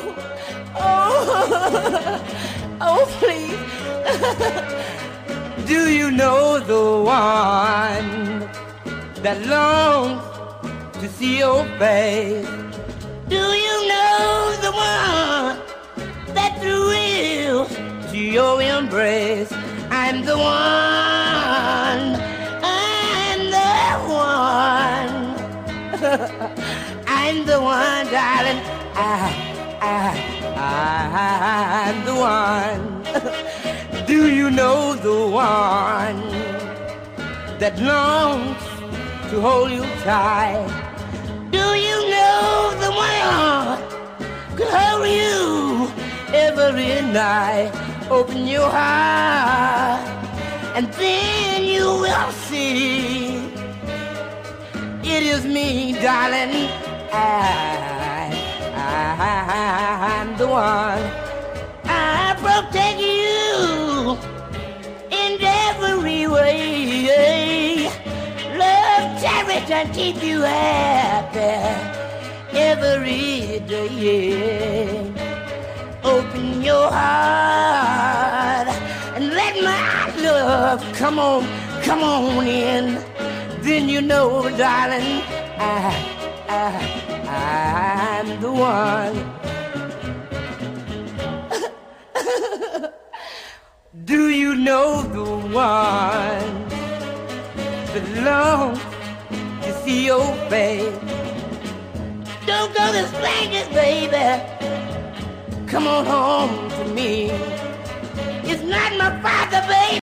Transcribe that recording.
oh, oh, please. Do you know the one that longs to see your face? Do you know the one that thrills to your embrace? I'm the one. I'm the one. I'm the one, darling. I'm the one. Do you know the one that longs to hold you tight? Do you know the one could hold you every night? Open your heart and then you will see it is me, darling. I'm the one. I protect you in every way. Love, cherish, and keep you happy every day. Open your heart and let my love come on in. Then you know, darling, I'm the one. Do you know the one that longs to see your face? Don't go to strangers, baby. Come on home to me. It's not my father, baby.